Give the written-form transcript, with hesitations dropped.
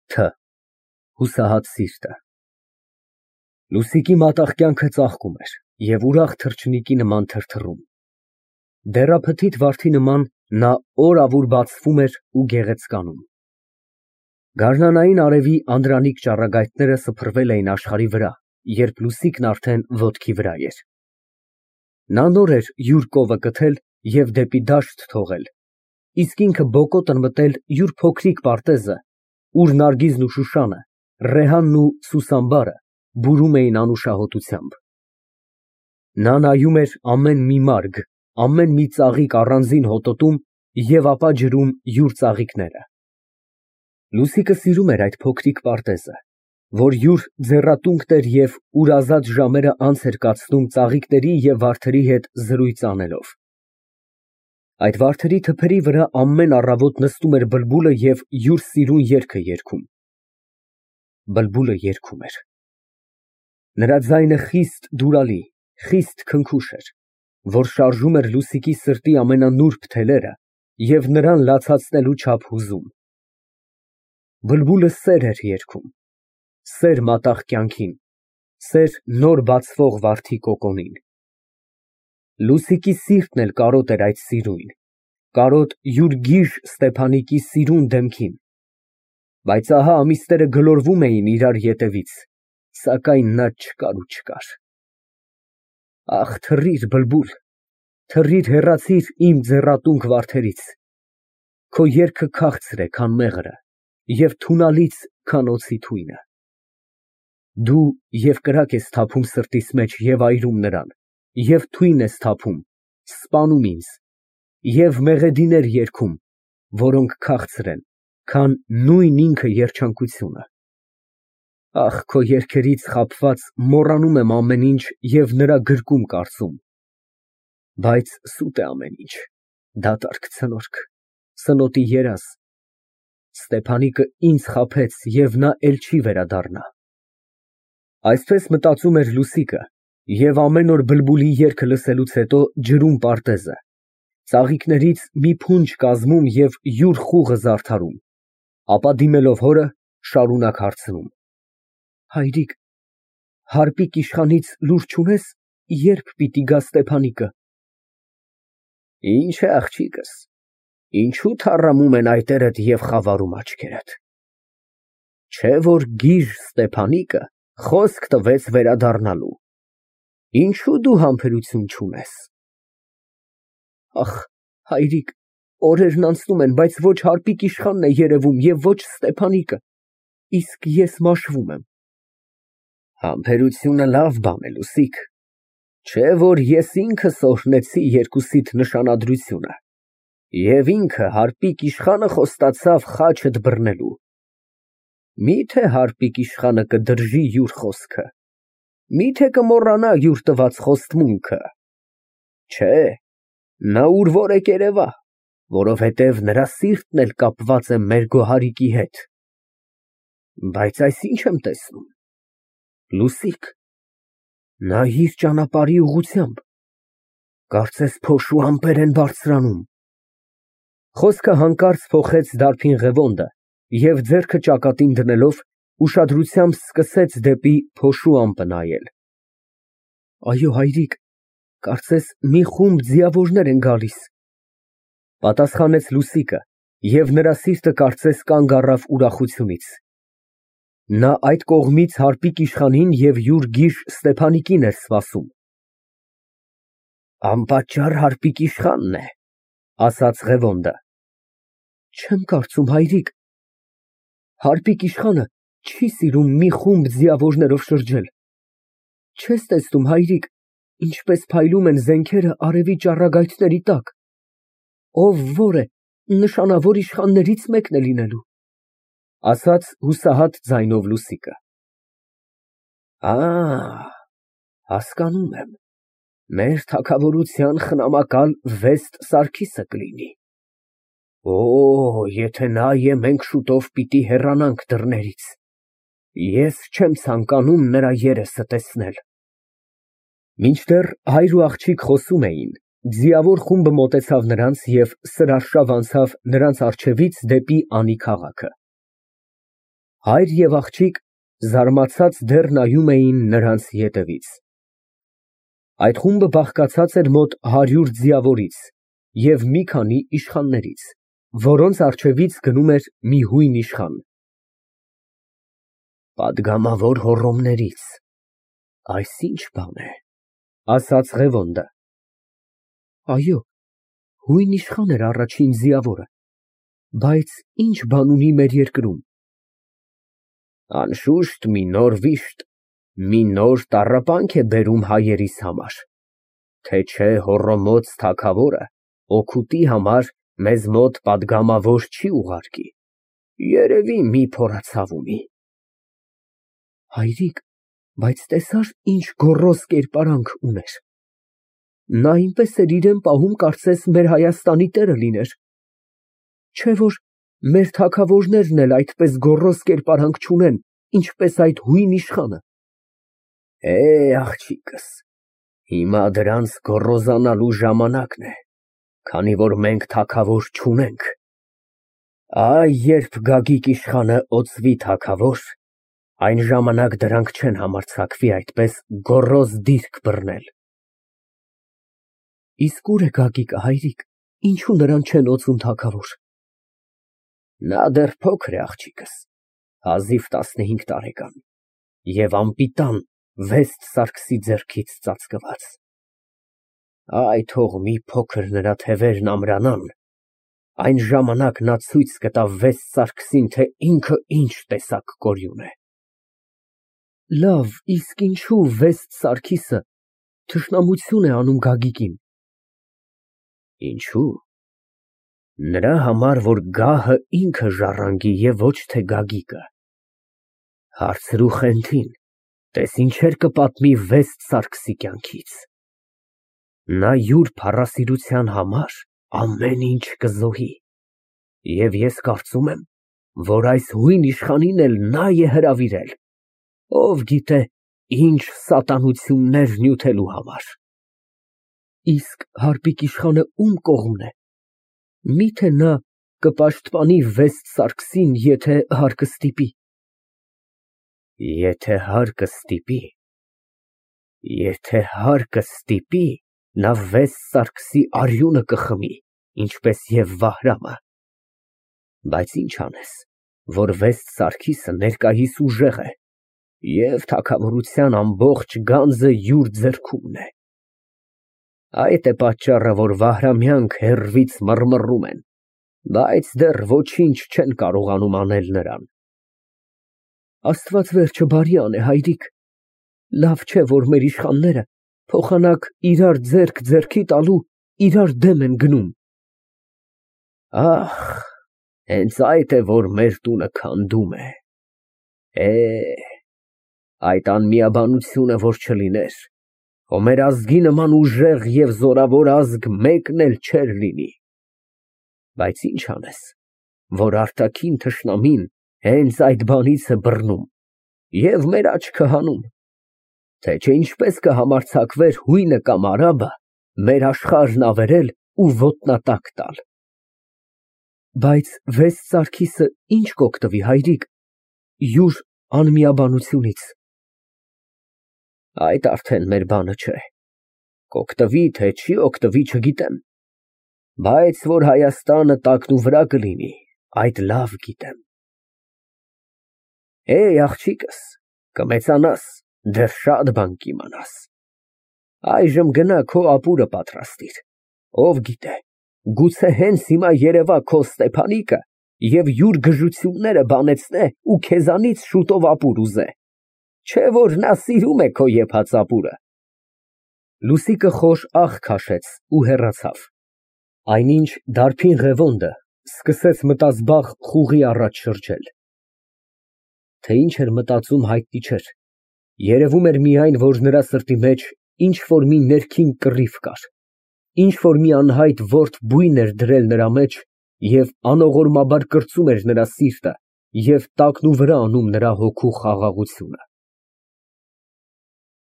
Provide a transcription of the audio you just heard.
Თ. Հուսահատ սիրտը։ Լուսիկի մատաղ կյանքը ծաղկում էր և ուրախ թռչնիկի նման թրթռում։ Դեռափթիթ վարդի նման նա օր բացվում էր ու գեղեցկանում։ Գարնանային արևի անդրանիկ ճառագայթները սփռվել էին աշխարհի վրա, երբ Լուսիկն արդեն ոտքի վրա էր։ Նա նոր էր յուր կովը կթել և դեպի դաշտ թողել, իսկ ինքը բոկոտն մտել յուր փոքրիկ պարտեզը, ուր նարգիզն ու շուշանը, ռեհանն ու սուսամբարը բուրում էին անուշահոտությամբ։ Նա նայում էր ամեն մի մարգ, ամեն մի ծաղիկ առանձին հոտոտում և ապա ջրում յուր ծաղիկները։ Լուսիկը սիրում էր այդ փոքրիկ պարտեզը, որ յուր ձեռատունկն էր ևուրազատ ժամերը անց էր կացնում ծաղիկների և վարդերի հետ զրույց անելով։ Այդ վարդերի թփերի վրա ամեն առավոտ նստում էր բլբուլը և յուր սիրուն երգը երգում։ Բլբուլը երգում էր։ Նրա ձայնը խիստ դուրալի, խիստ քնքուշ էր, որ շարժում էր Լուսիկի սրտի ամենանուրբ թելերը և նրան լացացնելու չափ հուզում։ Բլբուլը սեր էր երգում, սեր մատաղ կյանքին, սեր նոր բացվող վարդի կոկոնին։ Լուսիկի սիրտն էլ կարոտ էր այդ սիրույն, կարոտ յուր գիժ Ստեփանիկի սիրուն դեմքին, բայց ահա ամիսները գլորվում էին իրար ետևից, սակայն նա չկար ու չկար։ Ախ, թռիր, բլբուլ, թռիր, հեռացիր իմ ձեռատունկ վարդերից, քո երգը քաղցր է, քան մեղրը, և թունալից, քան օձի թույնը։ Դու և կրակ ես թափում սրտիս մեջ և այրում նրան, և թույն ես թափում, սպանում ինձ, և մեղեդիներ երգում, որոնք քաղցր են, քան նույն ինքը երջանկությունը։ Ախ, քո երգերից խաբված մոռանում եմ ամեն ինչ և նրա գրկում կարծում։ Բայց սուտ է ամեն ինչ, դատարկ ցնորք, սնոտի երազ։ Ստեփանիկը ինձ խաբեց և նա էլ չի վերադառնա։ Այսպես մտածում էր Լուսիկը և ամեն օր բլբուլի երգը լսելուց հետո ջրում պարտեզը, ծաղիկներից մի փունջ կազմում և յուր խուղը զարդարում, ապա դիմելով հորը, շարունակ հարցնում. Հայրիկ, հարկիկ իշխանից լուր չունե՞ս, երբ պիտի գա Ստեփանիկը։ Ինչ է աղջիկս, ինչու թառամում են այտերդ և խավարում աչքերդ։ Չէ որ գիժ Ստեփանիկը խոսք տվեց վերադառնալու, ինչու դու համբերություն չունես։ Ախ, հայրիկ, օրերն անցնում են, բայց ոչ հարկիկ իշխանն է երևում և ոչ Ստեփանիկը, իսկ ես մաշվում եմ։ Համբերությունը լավ բան է, Լուսիկ, չէ որ ես ինքս օրհնեցի երկուսիդ նշանադրությունը, և ինքը հարկիկ իշխանը խոստացավ խաչդ բռնելու։ Մի՞թե հարկիկ իշխանը կդրժի յուր խոսքը, մի՞թե կմոռանա յուր տված խոստմունքը։ Չէ, նա ուր որ է կերևա, որովհետև նրա սիրտն էլ կապված է մեր գոհարիկի հետ։ Բայց այս ինչ եմ տեսնում, Լուսիկ, նայիր ճանապարհի ուղղությամբ, կարծես փոշու ամպեր են բարձրանում։ Խոսքը հանկարծ փոխեց դարբին Ղևոնդը և ձեռքը ճակատին դնելով ուշադրությամբ սկսեց դեպի փոշու ամպը նայել։ Այո, հայրիկ, կարծես մի խումբ ձիավորներ են գալիս, պատասխանեց Լուսիկը, և նրա սիրտը կարծես կանգ առավ ուրախությունից։ Նա այդ կողմից հարկիկ իշխանին և յուր գիժ Ստեփանիկին էր սպասում։ Անպատճառ հարկիկ իշխանն է, ասաց Ղևոնդը։ Չեմ կարծում, հայրիկ, հարկիկ իշխանը չի սիրում մի խումբ ձիավորներով շրջել։ Չես տեսնում, հայրիկ, ինչպես փայլում են զենքերը արևի ճառագայթների տակ։ Ով որ է, նշանավոր իշխաններից մեկն է լինելու, ասաց հուսահատ ձայնով Լուսիկը։ Հասկանում եմ, մեր թագավորության խնամակալ Վեստ Սարգիսը կլինի։ Օ, եթե նա է, մենք շուտով պիտի հեռանանք դռներից։ Ես չեմ ցանկանում նրա երեսը տեսնել։ Մինչդեռ հայր ու աղջիկ խոսում էին, ձիավոր խումբը մոտեցավ նրանց և սրարշավ անցավ նրանց առջևից դեպի Անի քաղաքը։ Հայր և աղջիկ զարմացած դեռ նայում էին նրանց ետևից։ Այդ խումբը բաղկացած էր մոտ 100 ձիավորից և մի քանի իշխաններից, որոնց առջևից գնում էր մի հույն իշխան։ Պատգամավոր Հոռոմներից, այս ի՞նչ բան է, ասաց Ղևոնդը։ Այո, հույն իշխան էր առաջին ձիավորը, բայց ի՞նչ բան ունի մեր երկրում։ Անշուշտ մի նոր վիշտ, մի նոր տառապանք է բերում հայերիս համար, թե չէ Հոռոմոց թագավորը օգուտի համար մեզ մոտ պատգամավոր չի ուղարկի, երևի մի փորացավ ունի։ Հայրիկ, բայց տեսա՞ր ինչ գոռոզ կերպարանք ուներ։ Նա այնպես էր իրան պահում, կարծես մեր Հայաստանի տերը լիներ։ Չէ՞ որ մեր թագավորներն էլ այդպես գոռոզ կերպարանք չունեն, ինչպես այդ հույն իշխանը։ Աղջիկս, հիմա դրանց գոռոզանալու ժամանակն է, քանի որ մենք թագավոր չունենք։ Երբ Գագիկ իշխանը օծվի թագավոր, այն ժամանակ դրանք չեն համարձակվի այդպես գոռոզ դիրք բռնել։ Իսկ ուր է Գագիկը, հայրիկ, ինչու նրան չեն օծում թագավոր։ Նա դեռ փոքր է, աղջիկս, հազիվ 15 տարեկան և անպիտան Վեստ Սարգսի ձեռքից ծածկված։ Թող մի փոքր նրա թևերն ամրանան, այն ժամանակ նա ցույց կտա Վեստ Սարգսին, թե ինքը ինչ տեսակ կորյուն է։ Լավ, իսկ ինչու Վեստ Սարգիսը թշնամություն է անում Գագիկին։ Ինչու։ Նրա համար, որ գահը ինքը ժառանգի և ոչ թե Գագիկը։ Հարցրու Խենթին, տես ինչեր կպատմի Վեստ Սարգսի կյանքից։ Նա յուր փառասիրության համար ամեն ինչ կզոհի, և ես կարծում եմ, որ այս հույն իշխանին էլ նա է հրավիրել, ով գիտե ինչ սատանություններ նյութելու համար։ Իսկ հարկիկ իշխանը ում կողմն է։ Միթե նա կպաշտպանի Վեստ Սարգսին, եթե հարկը ստիպի։ Եթե հարկը ստիպի, նա Վեստ Սարգսի արյունը կխմի, ինչպես և Վահրամը։ Բայց ինչ անես, որ Վեստ Սարգիսը ներկայիս ուժեղ է, և թագավորության ամբողջ գանձը յուր ձեռքումն է։ Այդ է պատճառը, որ Վահրամյանք հեռվից մռմռում են, բայց դեռ ոչինչ չեն կարողանում անել նրան։ Աստված վերջը բարի անե, հայրիկ։ Լավ չէ, որ մեր իշխանները փոխանակ իրար ձեռք ձեռքի տալու իրար դեմ են գնում։ Հենց այդ է, որ մեր տունը քանդում է։ Այդ անմիաբանությունը որ չլիներ, հո մեր ազգի նման ուժեղ և զորավոր ազգ մեկն էլ չէր լինի։ Բայց ինչ անես, որ արտաքին թշնամին հենց այդ բանից է բռնում և մեր աչքը հանում, թե չէ ինչպես կհամարձակվեր հույնը կամ արաբը մեր աշխարհն ավերել ու ոտնատակ տալ։ Բայց Վեստ Սարգիսը ինչ կօգտվի, հայրիկ, յուր անմիաբանությունից։ Այդ արդեն մեր բանը չէ, կօգտվի, թե չի օգտվի չգիտեմ, բայց որ Հայաստանը տակնուվրա կլինի, այդ լավ գիտեմ։ Աղջիկս, կմեծանաս, դեռ շատ բան կիմանաս։ Այժմ գնա քո ապուրը պատրաստիր, ով գիտե, գուցե հենց հիմա երևա քո Ստեփանիկը և յուր գժությունները բանեցնե ու քեզանից շուտով ապուր ուզե, չէ որ նա սիրում է քո եփած ապուրը։ Լուսիկը խոր ահ քաշեց ու հեռացավ, այնինչ դարբին Ղևոնդը սկսեց մտազբաղ խուղի առաջ շրջել։ Թե ինչ էր մտածում հայտնի չէր, երևում էր միայն, որ նրա սրտի մեջ ինչ֊որ մի ներքին կռիվ կար, ինչ֊որ մի անհայտ որբ բույն էր դրել նրա մեջ և անողորմաբար կրծում էր նրա սիրտը և տակնուվրա անում նրա հոգու խաղաղությունը։